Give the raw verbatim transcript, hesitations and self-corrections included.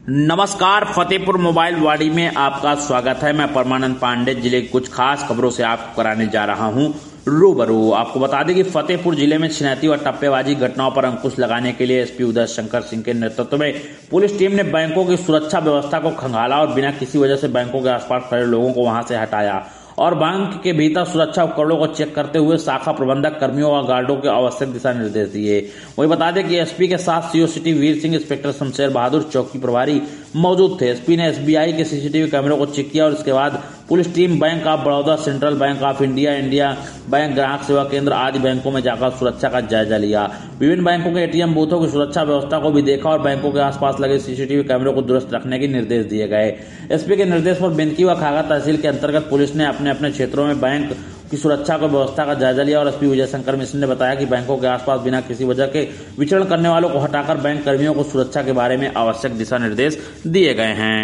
नमस्कार, फतेहपुर मोबाइल वाड़ी में आपका स्वागत है। मैं परमानंद पांडे जिले की कुछ खास खबरों से आपको कराने जा रहा हूं रूबरू। आपको बता दें कि फतेहपुर जिले में छिनैती और टप्पेबाजी घटनाओं पर अंकुश लगाने के लिए एसपी उदय शंकर सिंह के नेतृत्व में पुलिस टीम ने बैंकों की सुरक्षा व्यवस्था को खंगाला और बिना किसी वजह से बैंकों के आसपास खड़े लोगों को वहां से हटाया और बैंक के भीतर सुरक्षा उपकरणों को चेक करते हुए शाखा प्रबंधक कर्मियों और गार्डों के आवश्यक दिशा निर्देश दिए। वही बता दें कि एसपी के साथ CO city Veer Singh, inspector Shamsher Bahadur चौकी प्रभारी मौजूद थे। एसपी ने एसबीआई के सीसीटीवी कैमरों को चेक किया और इसके बाद police team bank of Baroda, central bank of India, India bank, ग्राहक सेवा केंद्र आदि बैंकों में जाकर सुरक्षा का जायजा लिया। विभिन्न बैंकों के एटीएम बूथों की सुरक्षा व्यवस्था को भी देखा और बैंकों के आसपास लगे सीसीटीवी कैमरों को दुरुस्त रखने के निर्देश दिए गए। एसपी के निर्देश पर बेनकी व खागा तहसील के अंतर्गत पुलिस ने अपने अपने क्षेत्रों में बैंक की सुरक्षा को व्यवस्था का जायजा लिया और एसपी विजय शंकर मिश्र ने बताया कि बैंकों के आसपास बिना किसी वजह के विचरण करने वालों को हटाकर बैंक कर्मियों को सुरक्षा के बारे में आवश्यक दिशा निर्देश दिए गए हैं।